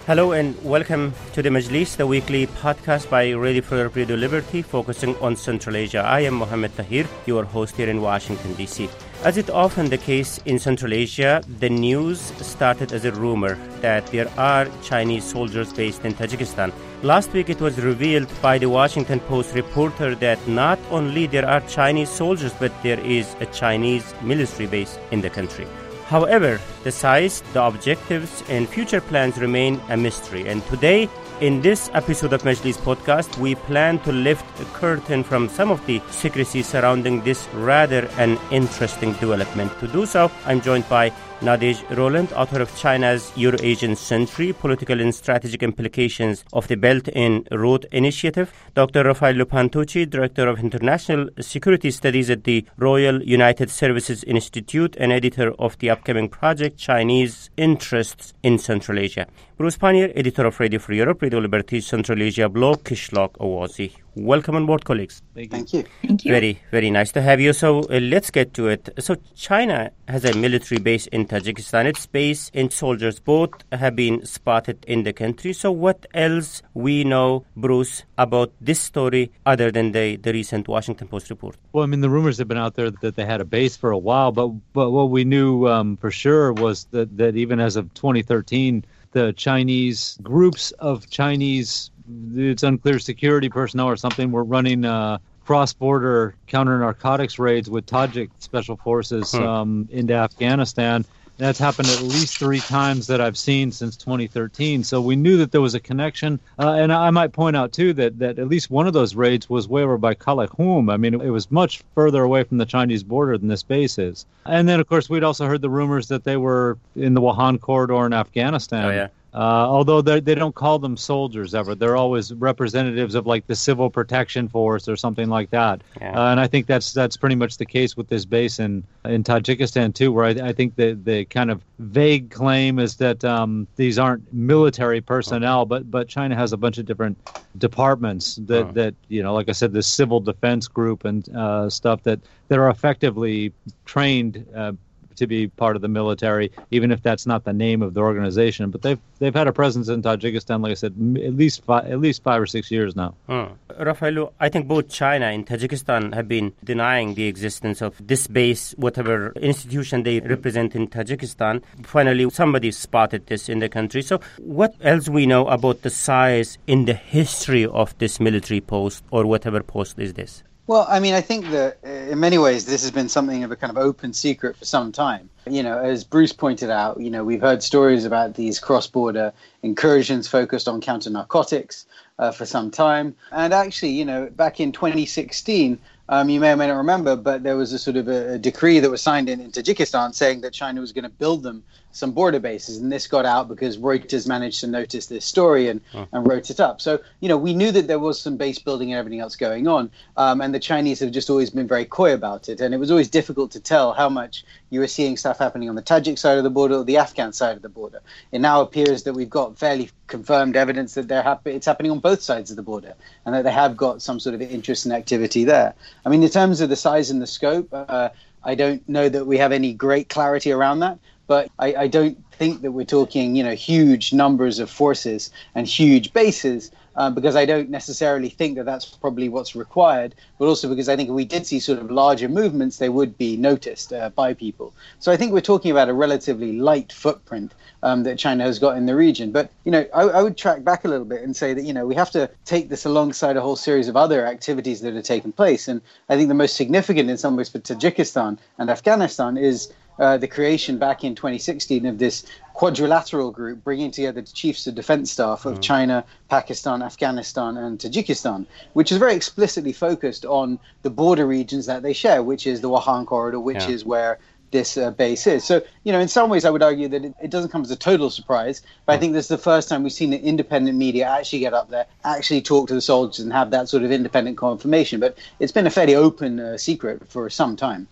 Hello and welcome to the Majlis, the weekly podcast by Radio Free Europe, Radio Liberty, focusing on Central Asia. I am Mohammed Tahir, your host here in Washington, D.C. As is often the case in Central Asia, the news started as a rumor that there are Chinese soldiers based in Tajikistan. Last week it was revealed by the Washington Post reporter that not only there are Chinese soldiers, but there is a Chinese military base in the country. However, the size, the objectives, and future plans remain a mystery. And today, in this episode of Majlis Podcast, we plan to lift the curtain from some of the secrecy surrounding this rather an interesting development. To do so, I'm joined by Nadej Roland, author of China's Euro-Asian Century, Political and Strategic Implications of the Belt and Road Initiative, Dr. Raffaello Pantucci, Director of International Security Studies at the Royal United Services Institute and editor of the upcoming project, Chinese Interests in Central Asia. Bruce Pannier, editor of Radio Free Europe, Radio Liberty Central Asia blog, Kishlok Awazi. Welcome on board, colleagues. Thank you. Very, very nice to have you. So let's get to it. So China has a military base in Tajikistan. Its base and soldiers both have been spotted in the country. So what else we know, Bruce, about this story other than the recent Washington Post report? Well, I mean, the rumors have been out there that they had a base for a while, but what we knew for sure was that even as of 2013, the Chinese groups of Chinese, it's unclear, security personnel or something, were running cross-border counter-narcotics raids with Tajik special forces into Afghanistan. That's happened at least 3 times that I've seen since 2013. So we knew that there was a connection. And I might point out, too, that at least one of those raids was way over by Kalakhum. I mean, it was much further away from the Chinese border than this base is. And then, of course, we'd also heard the rumors that they were in the Wuhan corridor in Afghanistan. Oh, yeah. Although they don't call them soldiers ever. They're always representatives of like the Civil Protection Force or something like that. Yeah. And I think that's pretty much the case with this base in Tajikistan too, where I think the kind of vague claim is that these aren't military personnel, but China has a bunch of different departments that you know, like I said, the Civil Defense Group and stuff that are effectively trained to be part of the military, even if that's not the name of the organization. But they've had a presence in Tajikistan, like I said, at least 5 or 6 years now. Raffaello, I think both China and Tajikistan have been denying the existence of this base, whatever institution they represent in Tajikistan. Finally, somebody spotted this in the country. So what else we know about the size in the history of this military post, or whatever post is this? Well, I mean, I think that in many ways this has been something of a kind of open secret for some time. You know, as Bruce pointed out, you know, we've heard stories about these cross-border incursions focused on counter-narcotics for some time. And actually, you know, back in 2016, you may or may not remember, but there was a sort of a decree that was signed in Tajikistan saying that China was going to build them some border bases. And this got out because Reuters managed to notice this story and wrote it up. So, you know, we knew that there was some base building and everything else going on. And the Chinese have just always been very coy about it. And it was always difficult to tell how much you were seeing stuff happening on the Tajik side of the border or the Afghan side of the border. It now appears that we've got fairly confirmed evidence that it's happening on both sides of the border and that they have got some sort of interest and activity there. I mean, in terms of the size and the scope, I don't know that we have any great clarity around that. But I don't think that we're talking, you know, huge numbers of forces and huge bases, because I don't necessarily think that that's probably what's required, but also because I think if we did see sort of larger movements, they would be noticed by people. So I think we're talking about a relatively light footprint that China has got in the region. But, you know, I would track back a little bit and say that, you know, we have to take this alongside a whole series of other activities that are taking place. And I think the most significant in some ways for Tajikistan and Afghanistan is the creation back in 2016 of this quadrilateral group bringing together the chiefs of defense staff of China, Pakistan, Afghanistan, and Tajikistan, which is very explicitly focused on the border regions that they share, which is the Wuhan corridor, which is where this base is. So, you know, in some ways I would argue that it doesn't come as a total surprise, but I think this is the first time we've seen the independent media actually get up there, actually talk to the soldiers and have that sort of independent confirmation. But it's been a fairly open secret for some time.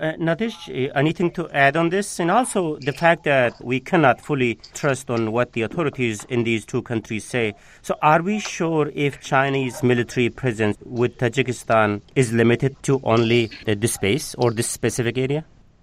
Nadej, anything to add on this? And also the fact that we cannot fully trust on what the authorities in these two countries say. So are we sure if Chinese military presence with Tajikistan is limited to only this base or this specific area?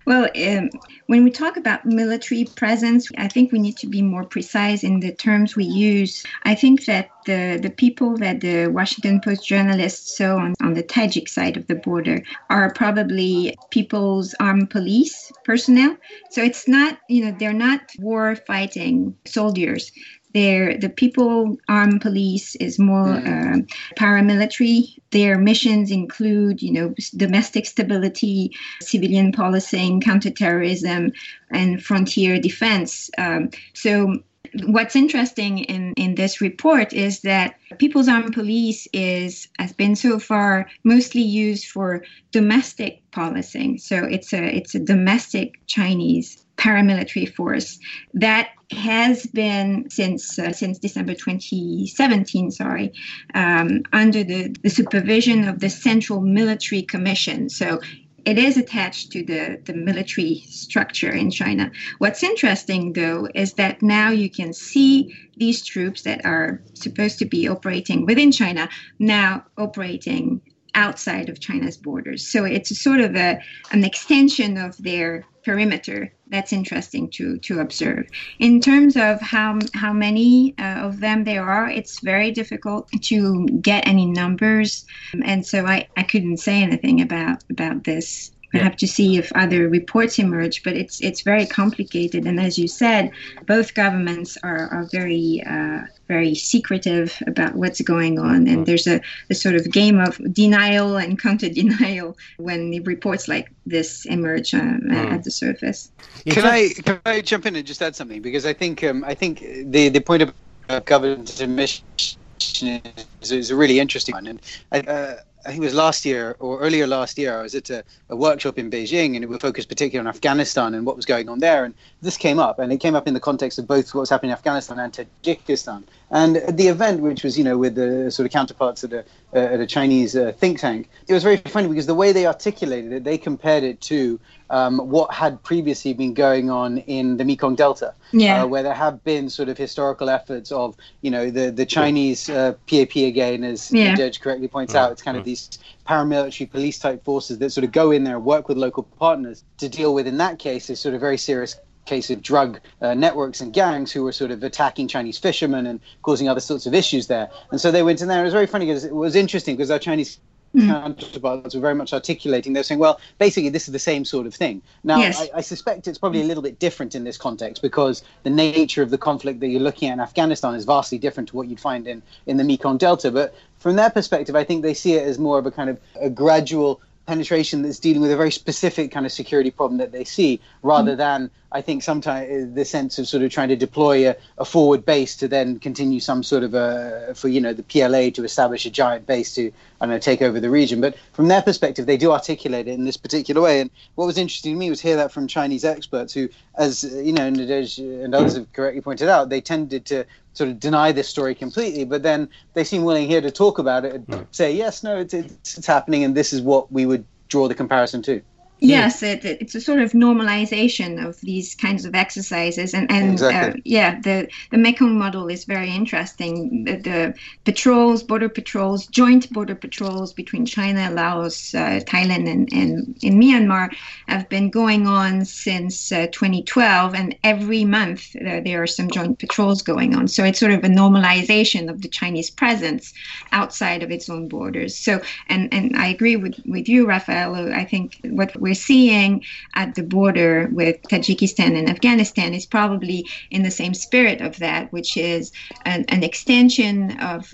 Well, when we talk about military presence, I think we need to be more precise in the terms we use. I think that the people that the Washington Post journalists saw on the Tajik side of the border are probably People's Armed Police personnel. So it's not, they're not war-fighting soldiers. The People Armed Police is more paramilitary. Their missions include, domestic stability, civilian policing, counterterrorism, and frontier defense. So what's interesting in this report is that People's Armed Police has been so far mostly used for domestic policing. So it's a domestic Chinese paramilitary force that has been since December 2017, under the supervision of the Central Military Commission. So it is attached to the military structure in China. What's interesting, though, is that now you can see these troops that are supposed to be operating within China now operating outside of China's borders. So it's a sort of an extension of their perimeter. That's interesting to observe. In terms of how many of them there are, it's very difficult to get any numbers. And so I couldn't say anything about this. I have to see if other reports emerge, but it's very complicated. And as you said, both governments are very very secretive about what's going on. And there's a sort of game of denial and counter-denial when the reports like this emerge at the surface. Can I jump in and just add something? Because I think the point of government admission is a really interesting one. And I think it was last year or earlier last year, I was at a workshop in Beijing, and it was focused particularly on Afghanistan and what was going on there. And this came up, and it came up in the context of both what's happening in Afghanistan and Tajikistan. And at the event, which was, with the sort of counterparts at a Chinese think tank, it was very funny because the way they articulated it, they compared it to what had previously been going on in the Mekong Delta, where there have been sort of historical efforts of, the Chinese PAP again, as the judge correctly points out, it's kind of these paramilitary police type forces that sort of go in there and work with local partners to deal with, in that case, a sort of very serious case of drug networks and gangs who were sort of attacking Chinese fishermen and causing other sorts of issues there. And so they went in there. It was very funny because it was interesting because our Chinese counterparts were very much articulating. They're saying, well, basically, this is the same sort of thing. Now, I suspect it's probably a little bit different in this context because the nature of the conflict that you're looking at in Afghanistan is vastly different to what you'd find in the Mekong Delta. But from their perspective, I think they see it as more of a kind of a gradual penetration that's dealing with a very specific kind of security problem that they see, rather than, I think, sometimes the sense of sort of trying to deploy a forward base to then continue some sort of the PLA to establish a giant base to, take over the region. But from their perspective, they do articulate it in this particular way. And what was interesting to me was hear that from Chinese experts who, as Nadej and others have correctly pointed out, they tended to sort of deny this story completely, but then they seem willing here to talk about it and say, yes, no, it's happening, and this is what we would draw the comparison to. Yes, it's a sort of normalization of these kinds of exercises, and exactly. The Mekong model is very interesting. The patrols, border patrols, joint border patrols between China, Laos, Thailand, and in Myanmar have been going on since 2012, and every month there are some joint patrols going on. So it's sort of a normalization of the Chinese presence outside of its own borders. So, and I agree with you, Raffaello. I think what we're seeing at the border with Tajikistan and Afghanistan is probably in the same spirit of that, which is an extension of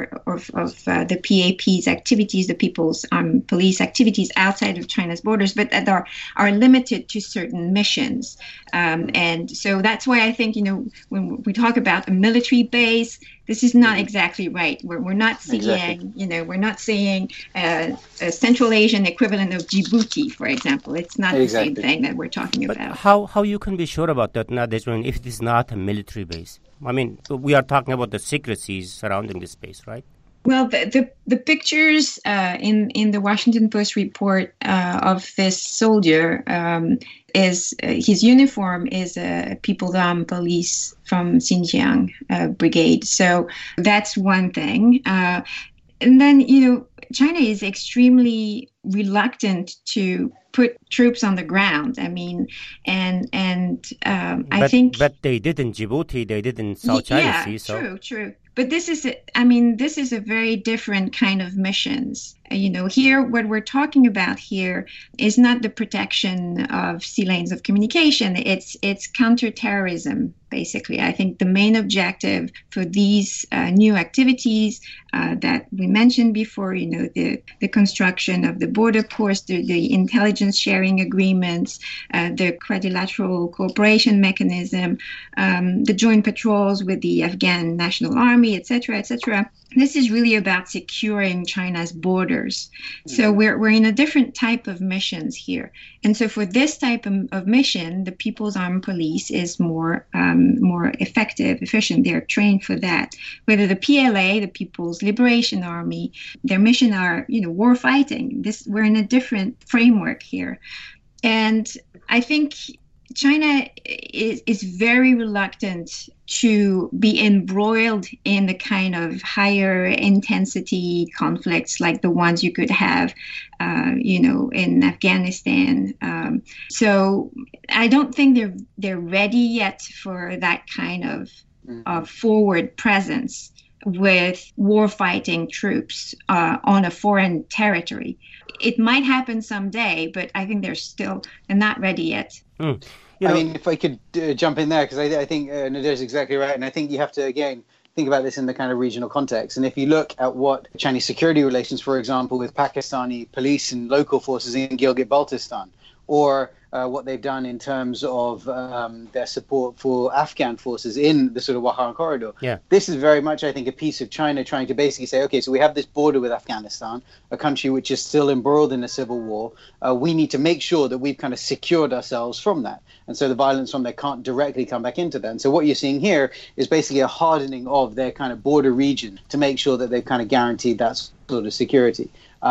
the PAP's activities, the People's Armed Police activities outside of China's borders, but that are limited to certain missions. And so that's why I think, when we talk about a military base, this is not exactly right. We're not seeing, we're not seeing a Central Asian equivalent of Djibouti, for example. It's not the same thing that we're talking about. How you can be sure about that, Nadej, if it is not a military base? I mean, we are talking about the secrecies surrounding this base, right? Well, the pictures in the Washington Post report of this soldier is his uniform is a People's Armed Police from Xinjiang brigade. So that's one thing. And then, China is extremely reluctant to put troops on the ground. I mean, I think... But they did in Djibouti, they did in South China Sea. So. True. But this is a very different kind of missions. Here, what we're talking about here is not the protection of sea lanes of communication. It's counterterrorism, basically. I think the main objective for these new activities that we mentioned before, the construction of the border posts, the intelligence sharing agreements, the quadrilateral cooperation mechanism, the joint patrols with the Afghan National Army, etc., etc. This is really about securing China's borders. So we're in a different type of missions here. And so for this type of mission, the People's Armed Police is more effective, efficient. They're trained for that. Whether the PLA, the People's Liberation Army, their mission are, war fighting. We're in a different framework here. And I think China is very reluctant to be embroiled in the kind of higher intensity conflicts like the ones you could have, in Afghanistan. So I don't think they're ready yet for that kind of forward presence with war-fighting troops on a foreign territory. It might happen someday, but I think they're not ready yet. I mean, if I could jump in there, because I think Nadège is exactly right. And I think you have to, again, think about this in the kind of regional context. And if you look at what Chinese security relations, for example, with Pakistani police and local forces in Gilgit-Baltistan, or what they've done in terms of their support for Afghan forces in the sort of Wakhan corridor. Yeah. This is very much, I think, a piece of China trying to basically say, okay, so we have this border with Afghanistan, a country which is still embroiled in a civil war. We need to make sure that we've kind of secured ourselves from that. And so the violence from there can't directly come back into that. And so what you're seeing here is basically a hardening of their kind of border region to make sure that they've kind of guaranteed that sort of security.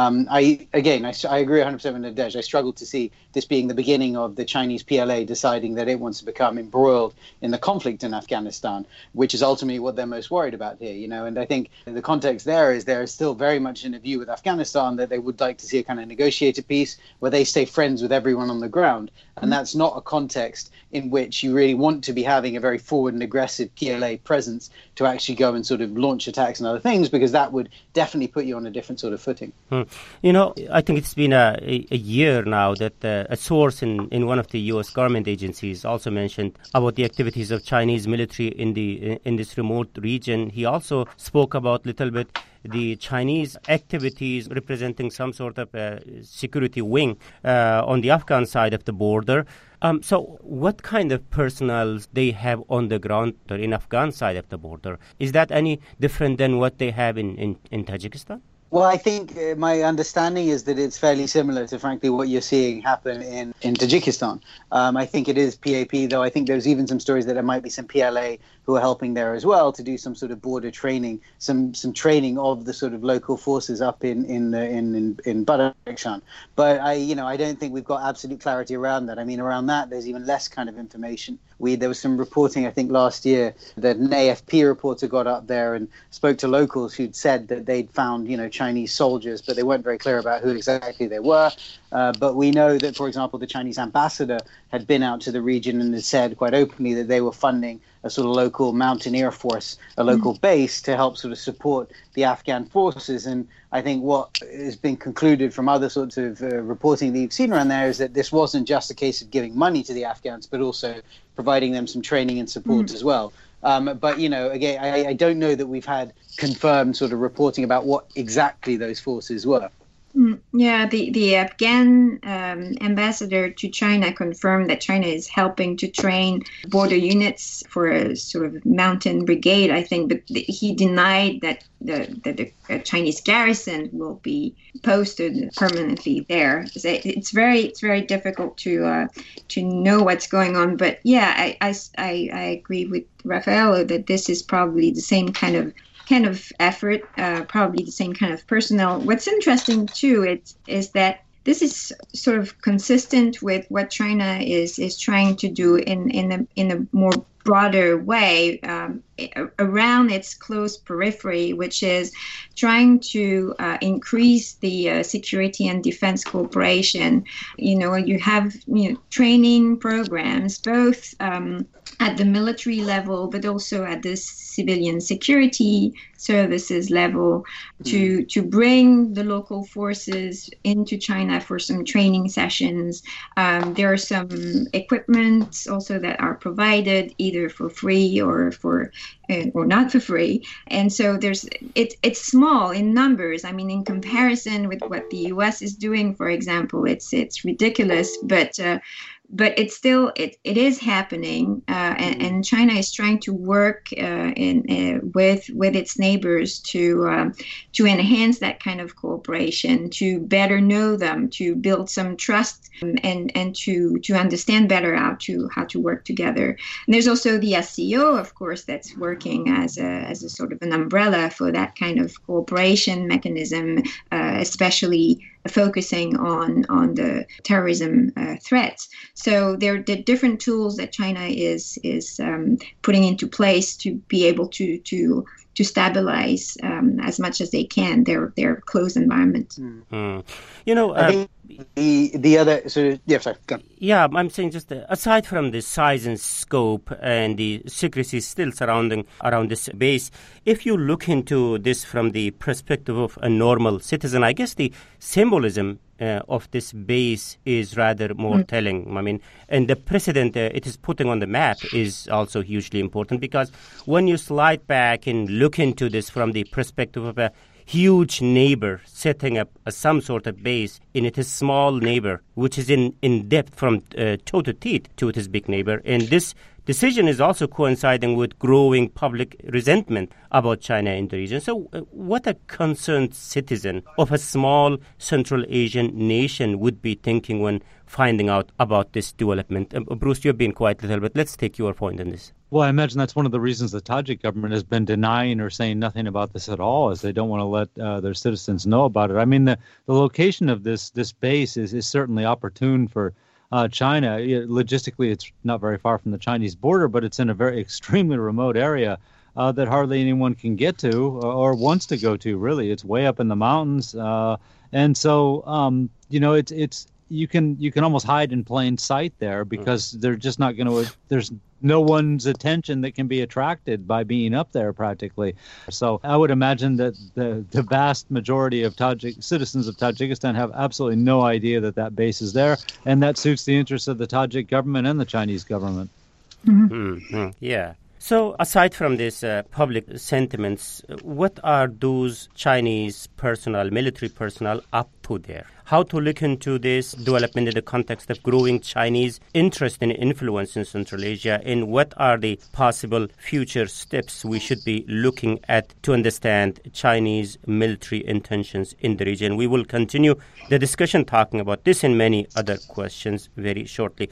I agree 100% with Nadège. I struggle to see this being the beginning of the Chinese PLA deciding that it wants to become embroiled in the conflict in Afghanistan, which is ultimately what they're most worried about here, And I think the context there is still very much in a view with Afghanistan that they would like to see a kind of negotiated peace where they stay friends with everyone on the ground. And that's not a context in which you really want to be having a very forward and aggressive PLA presence to actually go and sort of launch attacks and other things, because that would definitely put you on a different sort of footing. I think it's been a year now that a source in one of the U.S. government agencies also mentioned about the activities of Chinese military in this remote region. He also spoke about a little bit the Chinese activities representing some sort of security wing on the Afghan side of the border. So what kind of personnel they have on the ground in Afghan side of the border? Is that any different than what they have in Tajikistan? Well, I think my understanding is that it's fairly similar to, frankly, what you're seeing happen in Tajikistan. I think it is PAP, though I think there's even some stories that there might be some PLA who are helping there as well to do some sort of border training, some training of the sort of local forces up in Badakhshan. But I don't think we've got absolute clarity around that. I mean, around that, there's even less kind of information. There was some reporting, I think, last year that an AFP reporter got up there and spoke to locals who'd said that they'd found, Chinese soldiers, but they weren't very clear about who exactly they were. But we know that, for example, the Chinese ambassador had been out to the region and had said quite openly that they were funding a sort of local mountaineer force, a local base to help sort of support the Afghan forces. And I think what has been concluded from other sorts of reporting that you've seen around there is that this wasn't just a case of giving money to the Afghans, but also providing them some training and support as well. But, again, I don't know that we've had confirmed sort of reporting about what exactly those forces were. Yeah, the Afghan ambassador to China confirmed that China is helping to train border units for a sort of mountain brigade, I think, but he denied that the Chinese garrison will be posted permanently there. It's very difficult to know what's going on. But yeah, I agree with Raffaello that this is probably the same kind of effort, probably the same kind of personnel. What's interesting too is that this is sort of consistent with what China is trying to do in a more broader way. around its close periphery, which is trying to increase the security and defense cooperation. You have training programs both at the military level, but also at the civilian security services level to bring the local forces into China for some training sessions. There are some equipment also that are provided either for free or not for free. And so it's small in numbers. I mean, in comparison with what the US is doing, for example, it's ridiculous, but it's still it is happening, and China is trying to work with its neighbors to enhance that kind of cooperation, to better know them, to build some trust, and to understand better how to work together. And there's also the SCO, of course, that's working as a sort of an umbrella for that kind of cooperation mechanism, especially focusing on the terrorism threats. So there are the different tools that China is putting into place to be able to stabilize as much as they can their close environment. I think the other sorry, go on. Yeah, I'm saying just aside from the size and scope and the secrecy still surrounding around this base, if you look into this from the perspective of a normal citizen, I guess the symbolism of this base is rather more telling. I mean, and the precedent it is putting on the map is also hugely important, because when you slide back and look into this from the perspective of a huge neighbor setting up some sort of base in its small neighbor, which is in depth from toe to teeth to its big neighbor. And this decision is also coinciding with growing public resentment about China in the region. So what a concerned citizen of a small Central Asian nation would be thinking when finding out about this development. Bruce, you've been quiet a little bit. Let's take your point on this. Well, I imagine that's one of the reasons the Tajik government has been denying or saying nothing about this at all, is they don't want to let their citizens know about it. I mean, the location of this base is certainly opportune for China. Logistically, it's not very far from the Chinese border, but it's in a very extremely remote area that hardly anyone can get to or wants to go to, really. It's way up in the mountains. And so, it's you can almost hide in plain sight there, because they're just not going to, there's no one's attention that can be attracted by being up there practically. So I would imagine that the vast majority of citizens of Tajikistan have absolutely no idea that base is there, and that suits the interests of the Tajik government and the Chinese government. Mm-hmm. Yeah. So aside from this public sentiments, what are those Chinese military personnel up to there? How to look into this development in the context of growing Chinese interest and influence in Central Asia, and what are the possible future steps we should be looking at to understand Chinese military intentions in the region? We will continue the discussion talking about this and many other questions very shortly.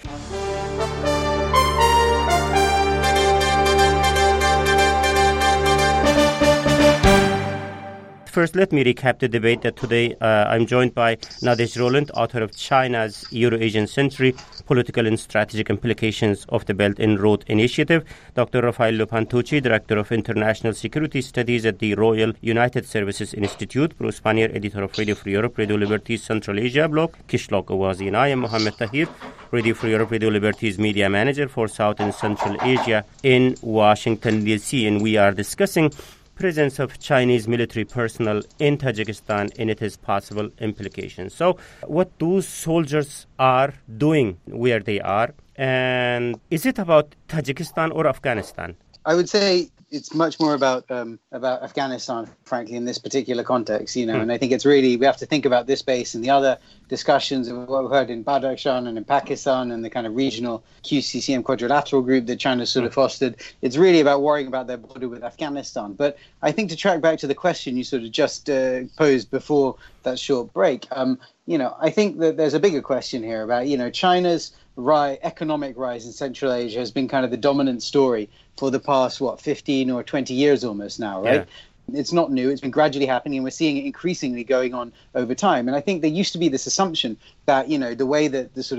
First, let me recap the debate that today I'm joined by Nadej Roland, author of China's Euro-Asian Century, Political and Strategic Implications of the Belt and Road Initiative, Dr. Raffaello Pantucci, Director of International Security Studies at the Royal United Services Institute, Bruce Pannier, Editor of Radio Free Europe, Radio Liberty's Central Asia blog, Kishlock Awazi, and I am Mohammed Tahir, Radio Free Europe, Radio Liberty's Media Manager for South and Central Asia in Washington, D.C., and we are discussing presence of Chinese military personnel in Tajikistan and its possible implications. So what those soldiers are doing where they are, and is it about Tajikistan or Afghanistan? I would say it's much more about Afghanistan, frankly, in this particular context, and I think it's really, we have to think about this base and the other discussions of what we've heard in Badakhshan and in Pakistan and the kind of regional QCCM quadrilateral group that China sort of fostered. It's really about worrying about their border with Afghanistan. But I think to track back to the question you sort of just posed before that short break, I think that there's a bigger question here about, China's economic rise in Central Asia has been kind of the dominant story for the past, 15 or 20 years almost now, right? Yeah. It's not new. It's been gradually happening, and we're seeing it increasingly going on over time. And I think there used to be this assumption that, the way that the sort of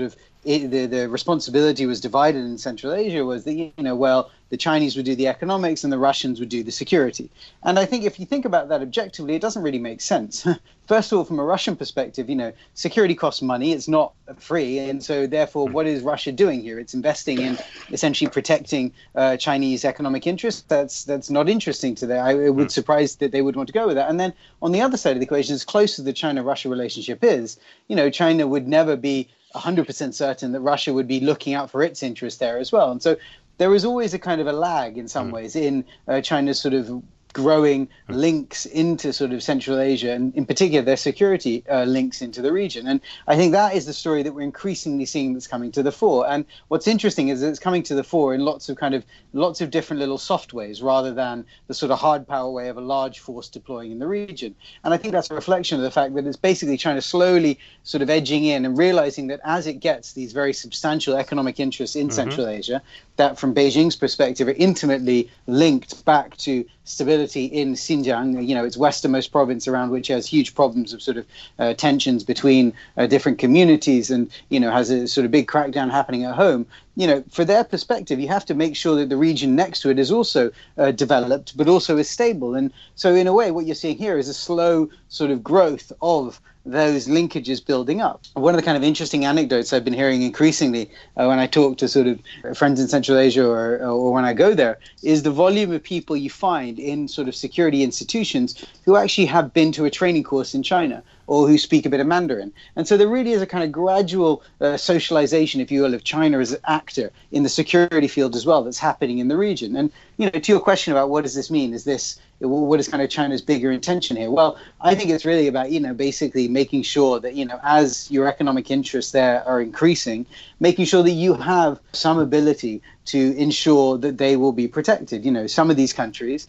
the responsibility was divided in Central Asia was that, the Chinese would do the economics and the Russians would do the security. And I think if you think about that objectively, it doesn't really make sense. First of all, from a Russian perspective, security costs money. It's not free. And so therefore, what is Russia doing here? It's investing in essentially protecting Chinese economic interests. That's not interesting to them. I would surprise that they would want to go with that. And then on the other side of the equation, as close as the China-Russia relationship is, China would never be 100% certain that Russia would be looking out for its interest there as well. And so there is always a kind of a lag in some ways in China's sort of growing links into sort of Central Asia, and in particular their security links into the region. And I think that is the story that we're increasingly seeing that's coming to the fore. And what's interesting is that it's coming to the fore in lots of different little soft ways, rather than the sort of hard power way of a large force deploying in the region. And I think that's a reflection of the fact that it's basically China slowly sort of edging in and realizing that as it gets these very substantial economic interests in Central Asia, that from Beijing's perspective are intimately linked back to stability in Xinjiang, its westernmost province, around which has huge problems of sort of tensions between different communities, and has a sort of big crackdown happening at home. For their perspective, you have to make sure that the region next to it is also developed, but also is stable. And so in a way, what you're seeing here is a slow sort of growth of those linkages building up. One of the kind of interesting anecdotes I've been hearing increasingly when I talk to sort of friends in Central Asia or when I go there is the volume of people you find in sort of security institutions who actually have been to a training course in China or who speak a bit of Mandarin. And so there really is a kind of gradual socialization, if you will, of China as an actor in the security field as well that's happening in the region. And, to your question about what does this mean? What is kind of China's bigger intention here? Well, I think it's really about, basically making sure that, as your economic interests there are increasing, making sure that you have some ability to ensure that they will be protected. Some of these countries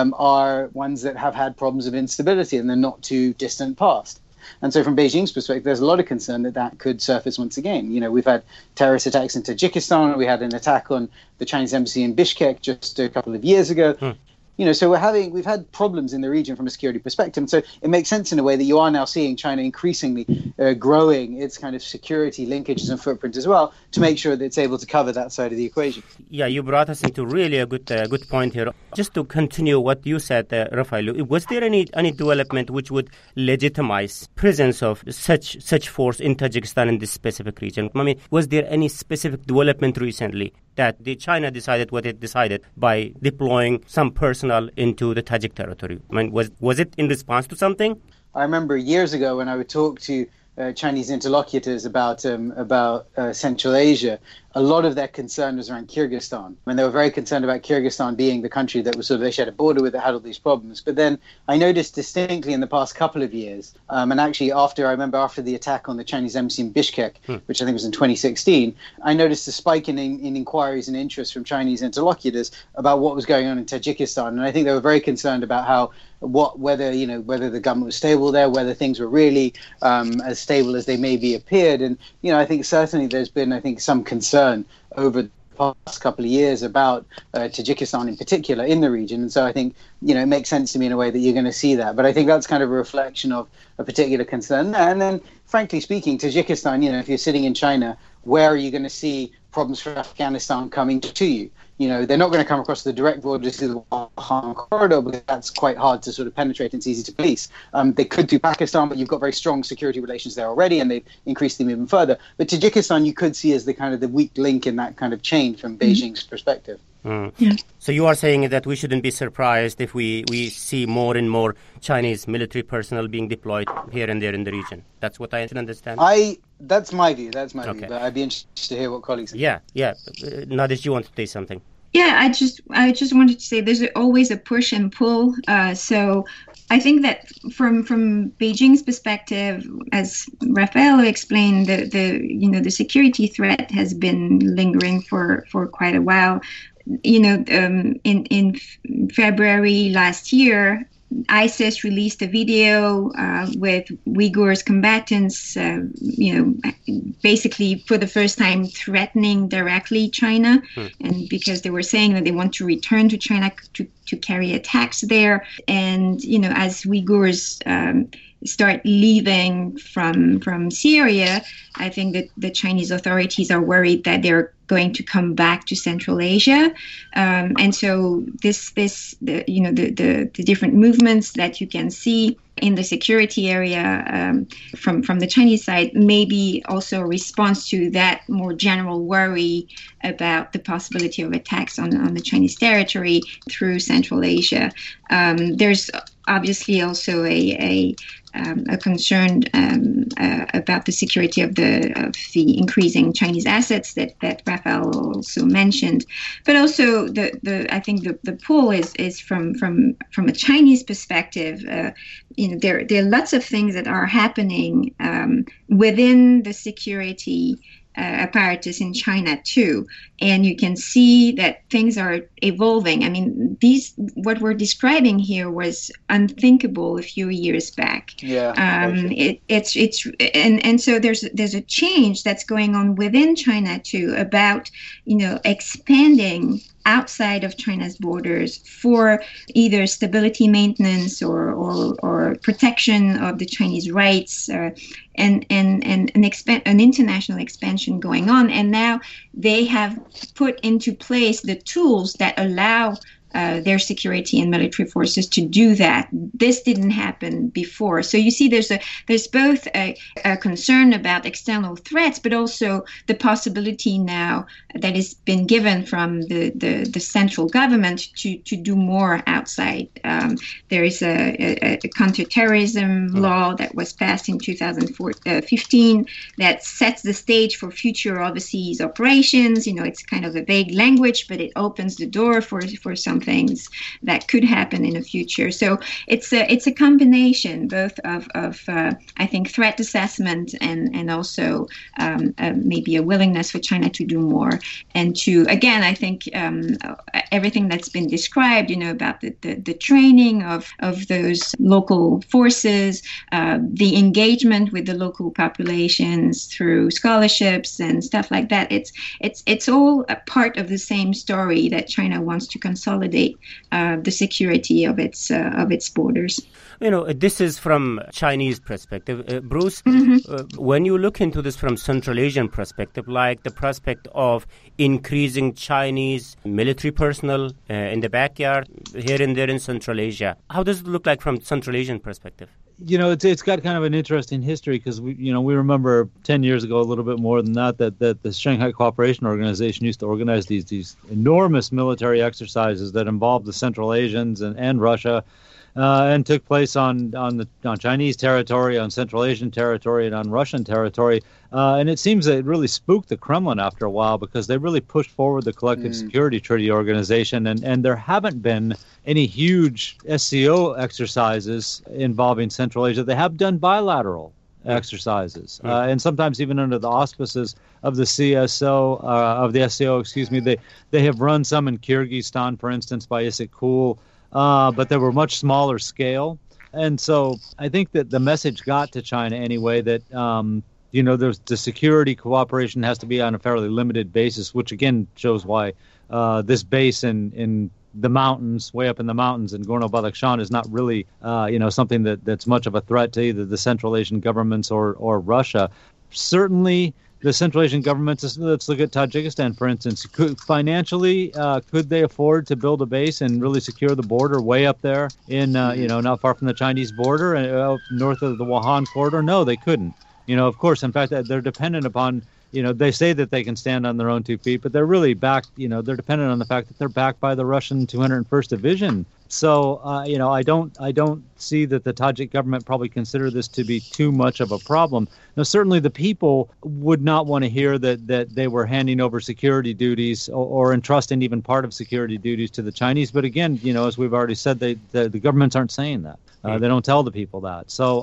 are ones that have had problems of instability in the not too distant past. And so from Beijing's perspective, there's a lot of concern that could surface once again. We've had terrorist attacks in Tajikistan. We had an attack on the Chinese embassy in Bishkek just a couple of years ago. So we've had problems in the region from a security perspective. And so it makes sense in a way that you are now seeing China increasingly growing its kind of security linkages and footprint as well to make sure that it's able to cover that side of the equation. Yeah, you brought us into really a good point here. Just to continue what you said, Rafael, was there any development which would legitimize presence of such force in Tajikistan in this specific region? I mean, was there any specific development recently that China decided what it decided by deploying some personnel into the Tajik territory? I mean, was it in response to something? I remember years ago when I would talk to Chinese interlocutors about Central Asia, a lot of their concern was around Kyrgyzstan. I mean, they were very concerned about Kyrgyzstan being the country that was sort of, they shared a border with, that had all these problems. But then I noticed distinctly in the past couple of years, and actually after the attack on the Chinese embassy in Bishkek, which I think was in 2016, I noticed a spike in inquiries and interest from Chinese interlocutors about what was going on in Tajikistan. And I think they were very concerned about whether the government was stable there, whether things were really as stable as they maybe appeared. And, I think certainly there's been, some concern over the past couple of years about Tajikistan in particular in the region. And so I think, it makes sense to me in a way that you're going to see that. But I think that's kind of a reflection of a particular concern there. And then, frankly speaking, Tajikistan, if you're sitting in China, where are you going to see problems for Afghanistan coming to you? They're not going to come across the direct border to the Wakhan corridor because that's quite hard to sort of penetrate and it's easy to police. They could do Pakistan, but you've got very strong security relations there already, and they've increased them even further. But Tajikistan, you could see as the kind of the weak link in that kind of chain from Beijing's perspective. Yeah. So you are saying that we shouldn't be surprised if we see more and more Chinese military personnel being deployed here and there in the region. That's what I understand. That's my view. That's my view. But I'd be interested to hear what colleagues say. Yeah. Nadish, you want to say something? Yeah, I just wanted to say there's always a push and pull. So I think that from Beijing's perspective, as Rafael explained, the security threat has been lingering for quite a while. In February last year, ISIS released a video with Uyghurs combatants, basically for the first time threatening directly China, and because they were saying that they want to return to China to carry attacks there. And, as Uyghurs start leaving from Syria, I think that the Chinese authorities are worried that they're going to come back to Central Asia, and so the different movements that you can see in the security area from the Chinese side may be also a response to that more general worry about the possibility of attacks on the Chinese territory through Central Asia. There's obviously also a concern about the security of the increasing Chinese assets that Raphael also mentioned, but also I think the pull is from a Chinese perspective. There are lots of things that are happening within the security apparatus in China too, and you can see that things are evolving. I mean, what we're describing here was unthinkable a few years back. Yeah, and so there's a change that's going on within China too about expanding outside of China's borders for either stability maintenance or protection of the Chinese rights, and an international expansion going on. And now they have put into place the tools that allow their security and military forces to do that. This didn't happen before. So you see there's both a concern about external threats, but also the possibility now that has been given from the central government to do more outside. There is a counterterrorism law that was passed in 2015 that sets the stage for future overseas operations. It's kind of a vague language, but it opens the door for some things that could happen in the future. So it's a combination both of I think threat assessment and also maybe a willingness for China to do more, and to, again, I think everything that's been described, about the training of those local forces, the engagement with the local populations through scholarships and stuff like that. It's all a part of the same story that China wants to consolidate the security of its borders. This is from Chinese perspective. Bruce, when you look into this from Central Asian perspective, like the prospect of increasing Chinese military personnel in the backyard here and there in Central Asia, how does it look like from Central Asian perspective? It's got kind of an interesting history because we remember 10 years ago, a little bit more than that the Shanghai Cooperation Organization used to organize these enormous military exercises that involved the Central Asians and Russia, and took place on Chinese territory, on Central Asian territory, and on Russian territory. And it seems that it really spooked the Kremlin after a while because they really pushed forward the Collective Security Treaty Organization, and there haven't been any huge SCO exercises involving Central Asia. They have done bilateral exercises, and sometimes even under the auspices of the of the SCO, they have run some in Kyrgyzstan, for instance, by Issyk-Kul, but they were much smaller scale. And so I think that the message got to China anyway that there's the security cooperation has to be on a fairly limited basis, which again shows why this base in the mountains, way up in the mountains in Gorno-Badakhshan, is not really something that's much of a threat to either the Central Asian governments or Russia. Certainly the Central Asian governments, let's look at Tajikistan, for instance, could they afford to build a base and really secure the border way up there in, not far from the Chinese border, north of the Wuhan corridor? No, they couldn't. Of course, in fact, they're dependent upon, they say that they can stand on their own 2 feet, but they're really backed, they're dependent on the fact that they're backed by the Russian 201st Division. So, I don't see that the Tajik government probably consider this to be too much of a problem. Now, certainly the people would not want to hear that they were handing over security duties or entrusting even part of security duties to the Chinese. But again, as we've already said, the governments aren't saying that. They don't tell the people that. So,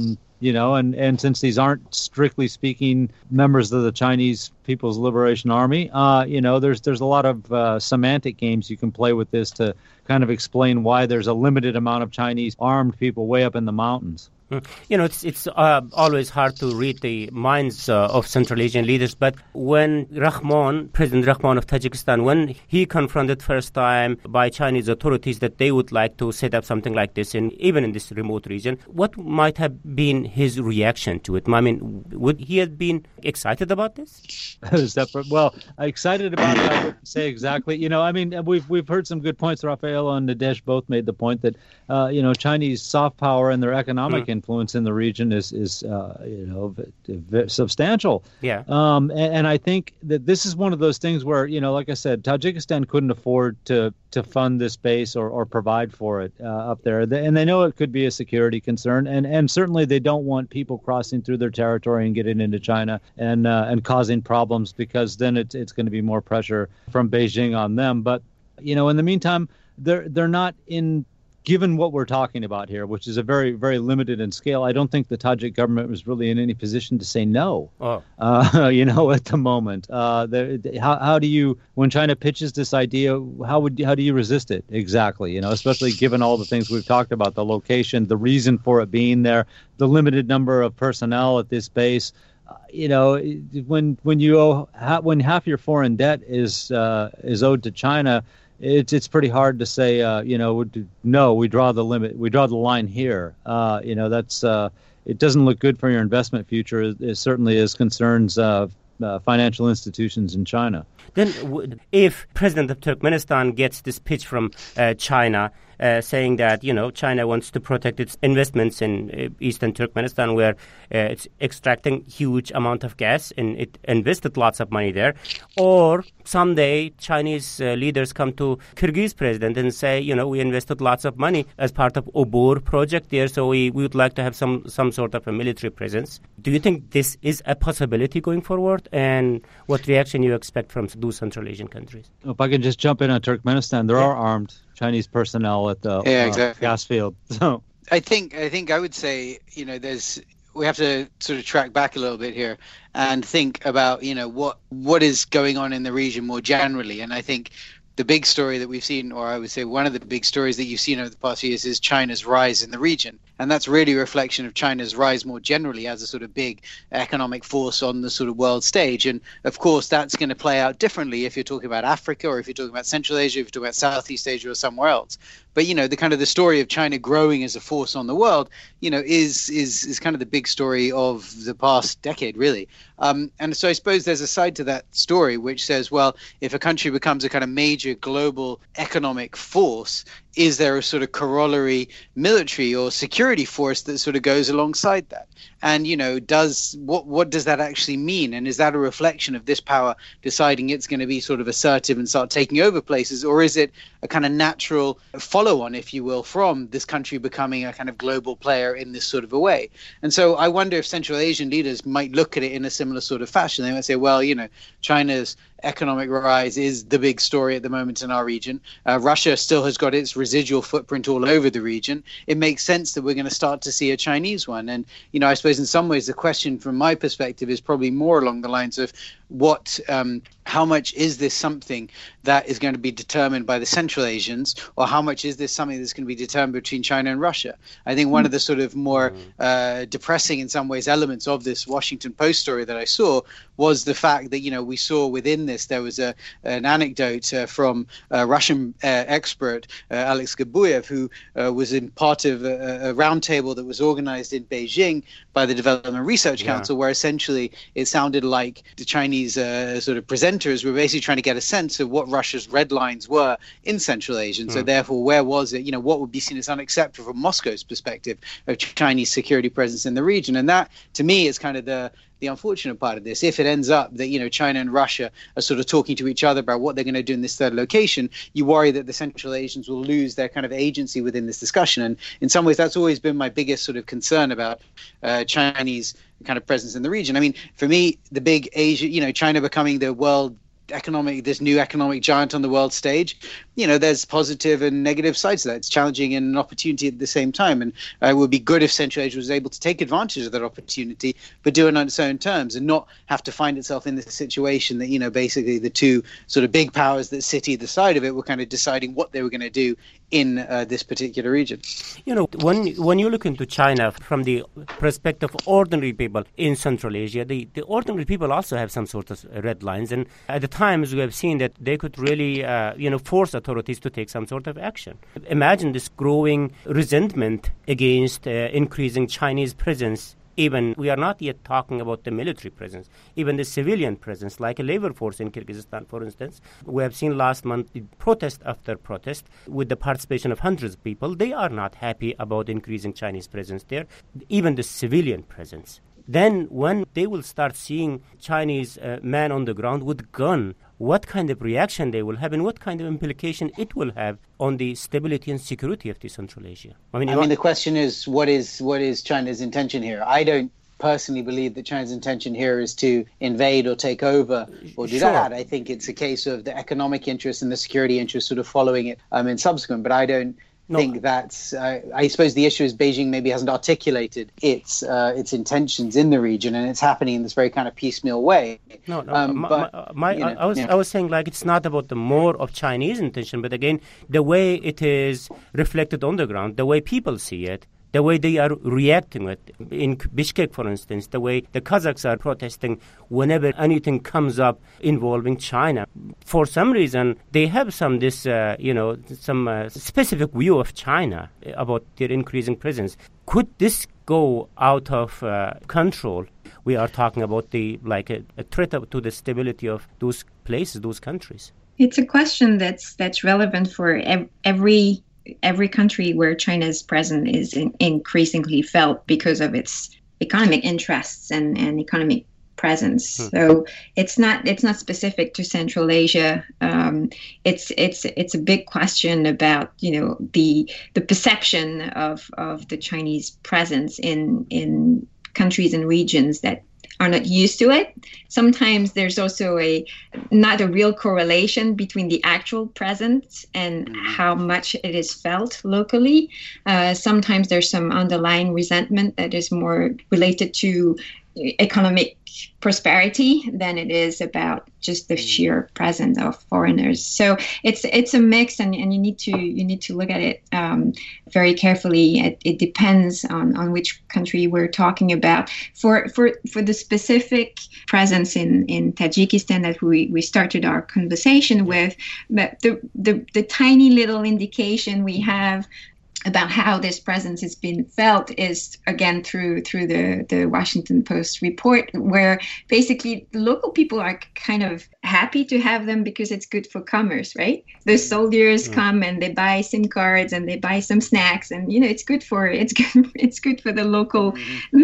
and since these aren't strictly speaking members of the Chinese People's Liberation Army, there's a lot of semantic games you can play with this to kind of explain why there's a limited amount of Chinese armed people way up in the mountains. It's always hard to read the minds of Central Asian leaders, but when President Rahmon of Tajikistan, when he confronted first time by Chinese authorities that they would like to set up something like this even in this remote region, what might have been his reaction to it? I mean, would he have been excited about this? Well, excited about it, I wouldn't say exactly. We've heard some good points. Rafael and Nadesh both made the point that, Chinese soft power and their economic influence in the region is substantial. Yeah. And I think that this is one of those things where, like I said, Tajikistan couldn't afford to fund this base or provide for it up there. And they know it could be a security concern. And certainly they don't want people crossing through their territory and getting into China and causing problems, because then it's going to be more pressure from Beijing on them. But, in the meantime, they're not in... Given what we're talking about here, which is a very, very limited in scale, I don't think the Tajik government was really in any position to say no. At the moment. How do you, when China pitches this idea, how do you resist it exactly? Especially given all the things we've talked about, the location, the reason for it being there, the limited number of personnel at this base. When half your foreign debt is owed to China, it's pretty hard to say, no, we draw the limit. We draw the line here. It doesn't look good for your investment future. It certainly is concerns financial institutions in China. Then if President of Turkmenistan gets this pitch from China, saying that, China wants to protect its investments in eastern Turkmenistan, where it's extracting huge amount of gas and it invested lots of money there. Or someday Chinese leaders come to Kyrgyz president and say, we invested lots of money as part of Obor project there, so we would like to have some sort of a military presence. Do you think this is a possibility going forward? And what reaction you expect from those Central Asian countries? If I could just jump in on Turkmenistan, there are armed Chinese personnel at the gas field. So I think I would say, we have to sort of track back a little bit here and think about, what is going on in the region more generally. And I think the big story that we've seen, or I would say one of the big stories that you've seen over the past years, is China's rise in the region. And that's really a reflection of China's rise more generally as a sort of big economic force on the sort of world stage. And of course, that's going to play out differently if you're talking about Africa, or if you're talking about Central Asia, if you're talking about Southeast Asia or somewhere else. But, the story of China growing as a force on the world, is kind of the big story of the past decade, really. And so I suppose there's a side to that story which says, well, if a country becomes a kind of major global economic force, is there a sort of corollary military or security force that sort of goes alongside that? And, what does that actually mean? And is that a reflection of this power deciding it's going to be sort of assertive and start taking over places? Or is it a kind of natural follow-on, if you will, from this country becoming a kind of global player in this sort of a way? And so I wonder if Central Asian leaders might look at it in a similar sort of fashion. They might say, well, China's economic rise is the big story at the moment in our region. Russia still has got its residual footprint all over the region. It makes sense that we're going to start to see a Chinese one. And, I suppose in some ways the question from my perspective is probably more along the lines of how much is this something that is going to be determined by the Central Asians, or how much is this something that's going to be determined between China and Russia? I think one of the sort of more depressing in some ways elements of this Washington Post story that I saw was the fact that, we saw within this, there was an anecdote from a Russian expert, Alex Gabuyev, who was in part of a roundtable that was organized in Beijing by the Development Research Council, where essentially it sounded like the Chinese sort of presenters were basically trying to get a sense of what Russia's red lines were in Central Asia. And so therefore, where was it, what would be seen as unacceptable from Moscow's perspective of Chinese security presence in the region? And that, to me, is kind of the unfortunate part of this. If it ends up that, China and Russia are sort of talking to each other about what they're going to do in this third location, you worry that the Central Asians will lose their kind of agency within this discussion. And in some ways, that's always been my biggest sort of concern about Chinese kind of presence in the region. I mean, for me, the big Asia, China becoming the world this new economic giant on the world stage, there's positive and negative sides to that. It's challenging and an opportunity at the same time. And it would be good if Central Asia was able to take advantage of that opportunity, but do it on its own terms and not have to find itself in this situation that, basically the two sort of big powers that sit either side of it were kind of deciding what they were going to do in this particular region. You know, when you look into China from the perspective of ordinary people in Central Asia, the ordinary people also have some sort of red lines. And at the times we have seen that they could really, force authorities to take some sort of action. Imagine this growing resentment against increasing Chinese presence. Even we are not yet talking about the military presence, even the civilian presence, like a labor force in Kyrgyzstan, for instance. We have seen last month protest after protest with the participation of hundreds of people. They are not happy about increasing Chinese presence there, even the civilian presence. Then when they will start seeing Chinese man on the ground with gun, what kind of reaction they will have and what kind of implication it will have on the stability and security of the Central Asia. I mean, the question is, what is China's intention here? I don't personally believe that China's intention here is to invade or take over or do that. I think it's a case of the economic interests and the security interests sort of following it in subsequent, but I don't think that's. I suppose the issue is Beijing maybe hasn't articulated its intentions in the region, and it's happening in this very kind of piecemeal way. I was saying, like, it's not about the more of Chinese intention, but again, the way it is reflected on the ground, the way people see it, the way they are reacting to it. In Bishkek, for instance, the way the Kazakhs are protesting whenever anything comes up involving China. For some reason, they have some specific view of China about their increasing presence. Could this go out of control? We are talking about a threat to the stability of those places, those countries. It's a question that's relevant for every country where China's presence is increasingly felt because of its economic interests and economic presence. So it's not specific to Central Asia. It's a big question about the perception of the Chinese presence in countries and regions that are not used to it. Sometimes there's also not a real correlation between the actual presence and how much it is felt locally. Sometimes there's some underlying resentment that is more related to economic prosperity than it is about just the sheer presence of foreigners. So it's a mix, and you need to look at it very carefully. It depends on which country we're talking about. For the specific presence in Tajikistan that we started our conversation with, but the tiny little indication we have about how this presence has been felt is, again, through the Washington Post report, where basically the local people are kind of happy to have them because it's good for commerce, right? The soldiers come and they buy SIM cards and they buy some snacks, and it's good for the local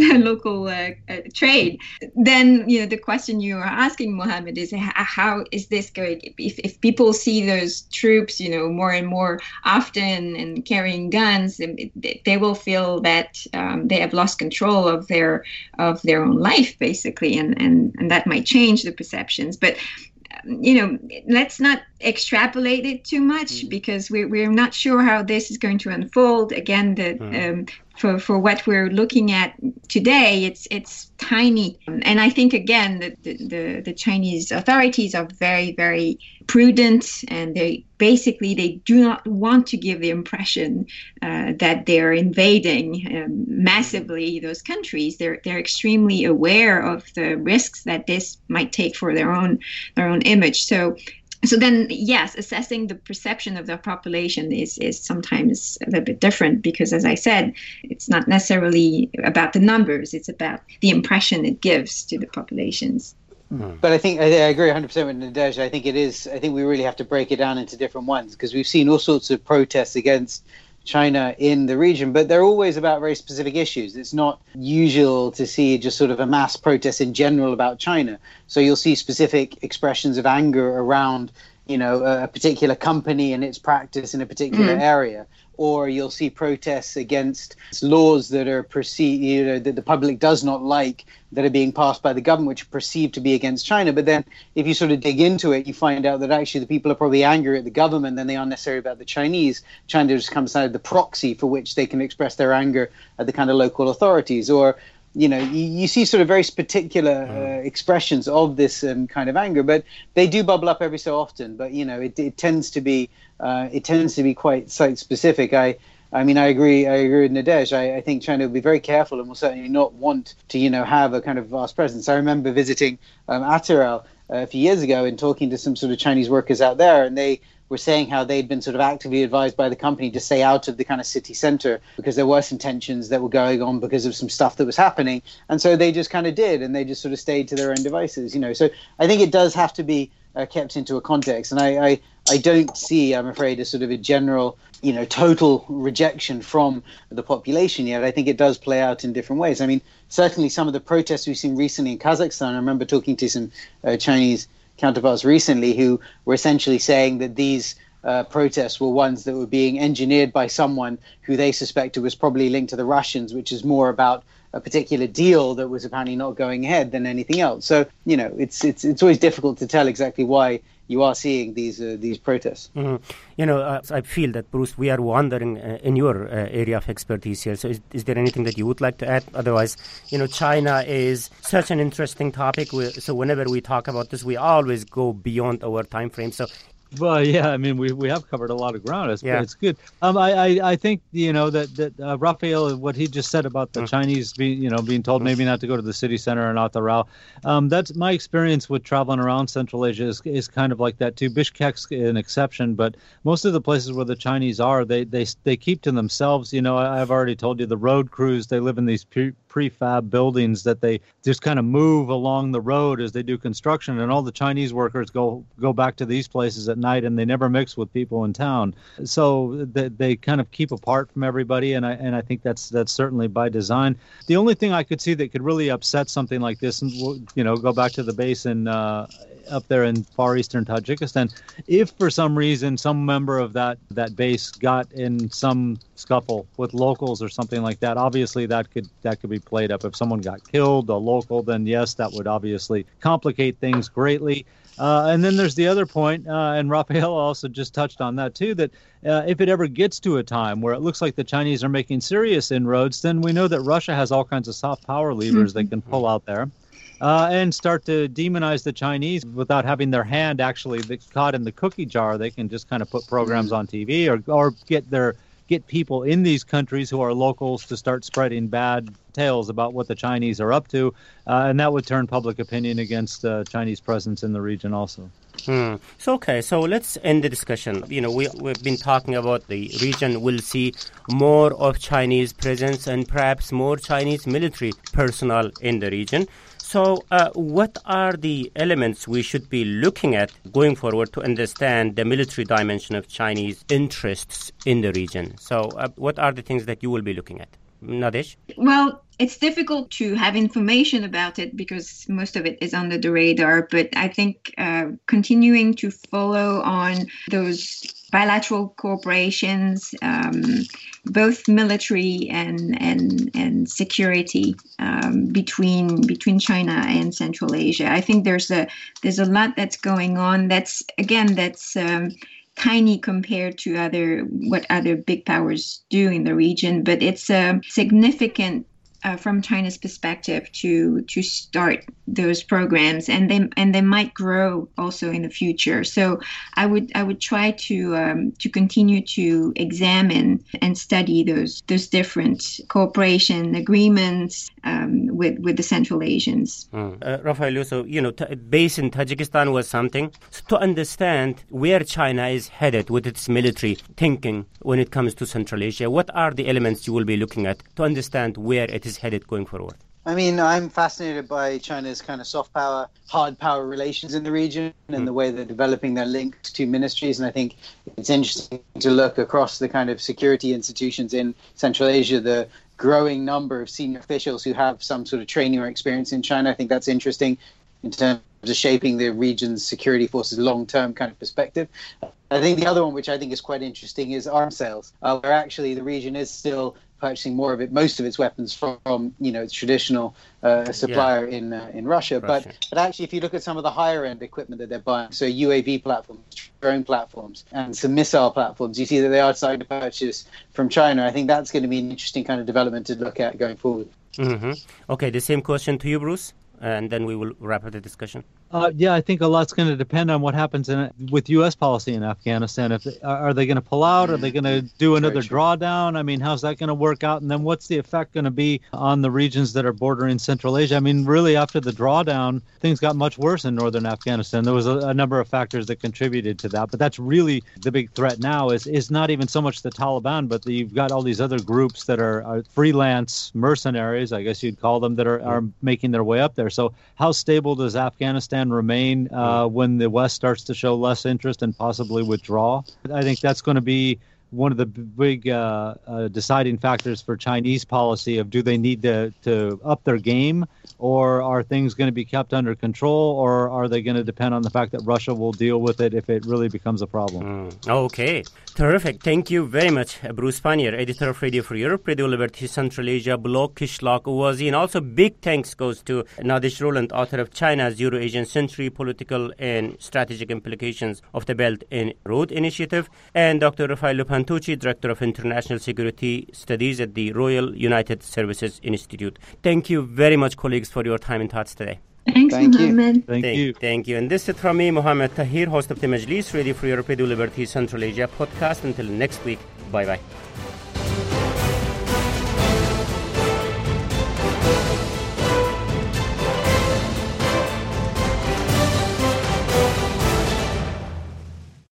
trade. Then the question you are asking, Mohammed, is how is this going? If people see those troops, more and more often and carrying guns, they will feel that they have lost control of their own life, basically, and that might change the perceptions. But let's not extrapolate it too much, because we're not sure how this is going to unfold. Again, for what we're looking at today, it's tiny, and I think again that the Chinese authorities are very, very prudent, and they do not want to give the impression that they're invading massively those countries. They're extremely aware of the risks that this might take for their own image. So then, yes, assessing the perception of the population is sometimes a little bit different, because, as I said, it's not necessarily about the numbers. It's about the impression it gives to the populations. But I think I agree 100% with Nadège. I think we really have to break it down into different ones, because we've seen all sorts of protests against China in the region, but they're always about very specific issues. It's not usual to see just sort of a mass protest in general about China. So you'll see specific expressions of anger around, a particular company and its practice in a particular area. Or you'll see protests against laws that are perceived, that the public does not like, that are being passed by the government, which are perceived to be against China. But then if you sort of dig into it, you find out that actually the people are probably angry at the government than they are necessarily about the Chinese. China just comes out of the proxy for which they can express their anger at the kind of local authorities. Or, you see sort of very particular expressions of this kind of anger, but they do bubble up every so often. But it tends to be quite site specific. I agree with Nadej. I think China will be very careful and will certainly not want to have a kind of vast presence. I remember visiting Atyrau a few years ago and talking to some sort of Chinese workers out there, and they were saying how they'd been sort of actively advised by the company to stay out of the kind of city center because there were some tensions that were going on because of some stuff that was happening. And so they just kind of did, and they just sort of stayed to their own devices, So I think it does have to be kept into a context. And I don't see, I'm afraid, a sort of a general, total rejection from the population yet. I think it does play out in different ways. I mean, certainly some of the protests we've seen recently in Kazakhstan, I remember talking to some Chinese counterparts recently who were essentially saying that these protests were ones that were being engineered by someone who they suspected was probably linked to the Russians, which is more about a particular deal that was apparently not going ahead than anything else. So, it's always difficult to tell exactly why you are seeing these protests. Mm-hmm. I feel that, Bruce, we are wandering in your area of expertise here. So is there anything that you would like to add? Otherwise, China is such an interesting topic. So whenever we talk about this, we always go beyond our time frame. So well, yeah, I mean, we have covered a lot of ground. It's good. I think that Raphael, what he just said about the Chinese being told maybe not to go to the city center or not the Rao. That's my experience with traveling around Central Asia is kind of like that too. Bishkek's an exception, but most of the places where the Chinese are, they keep to themselves. I've already told you the road crews. They live in these prefab buildings that they just kind of move along the road as they do construction, and all the Chinese workers go back to these places at night, and they never mix with people in town. So they kind of keep apart from everybody, and I think that's certainly by design. The only thing I could see that could really upset something like this, and go back to the base in up there in far eastern Tajikistan, if for some reason some member of that base got in some scuffle with locals or something like that, obviously that could be played up. If someone got killed, a local, then yes, that would obviously complicate things greatly. And then there's the other point, and Raphael also just touched on that too, that if it ever gets to a time where it looks like the Chinese are making serious inroads, then we know that Russia has all kinds of soft power levers they can pull out there. And start to demonize the Chinese without having their hand actually caught in the cookie jar. They can just kind of put programs on TV or get people in these countries who are locals to start spreading bad tales about what the Chinese are up to, and that would turn public opinion against Chinese presence in the region also. So let's end the discussion. We've been talking about the region will see more of Chinese presence and perhaps more Chinese military personnel in the region. So what are the elements we should be looking at going forward to understand the military dimension of Chinese interests in the region? So what are the things that you will be looking at? Nadej? Well, it's difficult to have information about it because most of it is under the radar. But I think continuing to follow on those bilateral cooperations, both military and security between China and Central Asia. I think there's a lot that's going on. That's tiny compared to what other big powers do in the region, but it's significant from China's perspective to start those programs, and they might grow also in the future. So I would try to continue to examine and study those different cooperation agreements with the Central Asians. Raphael, so base in Tajikistan was something. So to understand where China is headed with its military thinking when it comes to Central Asia, what are the elements you will be looking at to understand where it is headed going forward? I mean, I'm fascinated by China's kind of soft power, hard power relations in the region and the way they're developing their links to ministries. And I think it's interesting to look across the kind of security institutions in Central Asia, the growing number of senior officials who have some sort of training or experience in China. I think that's interesting in terms of shaping the region's security forces long-term kind of perspective. I think the other one, which I think is quite interesting, is arms sales, where actually the region is still purchasing most of its weapons from its traditional supplier in Russia. But actually, if you look at some of the higher end equipment that they're buying, so UAV platforms, drone platforms, and some missile platforms, you see that they are starting to purchase from China. I think that's going to be an interesting kind of development to look at going forward. Okay, the same question to you, Bruce, and then we will wrap up the discussion. Yeah, I think a lot's going to depend on what happens with U.S. policy in Afghanistan. Are they going to pull out? Are they going to do another drawdown? I mean, how's that going to work out? And then what's the effect going to be on the regions that are bordering Central Asia? I mean, really, after the drawdown, things got much worse in northern Afghanistan. There was a number of factors that contributed to that. But that's really the big threat now is not even so much the Taliban, but you've got all these other groups that are freelance mercenaries, I guess you'd call them, that are making their way up there. So how stable does Afghanistan remain when the West starts to show less interest and possibly withdraw? I think that's going to be one of the big deciding factors for Chinese policy of do they need to up their game, or are things going to be kept under control, or are they going to depend on the fact that Russia will deal with it if it really becomes a problem? Okay, terrific. Thank you very much, Bruce Pannier, editor of Radio Free Europe, Radio Liberty Central Asia blog, Kishlock Uwazi, and also big thanks goes to Nadish Roland, author of China's Euro-Asian Century, Political and Strategic Implications of the Belt and Road Initiative, and Dr. Raffaello Pantucci, Director of International Security Studies at the Royal United Services Institute. Thank you very much, colleagues, for your time and thoughts today. Thanks, Mohammed. Thank you. Thank you. And this is from me, Mohammed Tahir, host of the Majlis, Radio Free Europe, Radio Liberty Central Asia podcast. Until next week, bye-bye.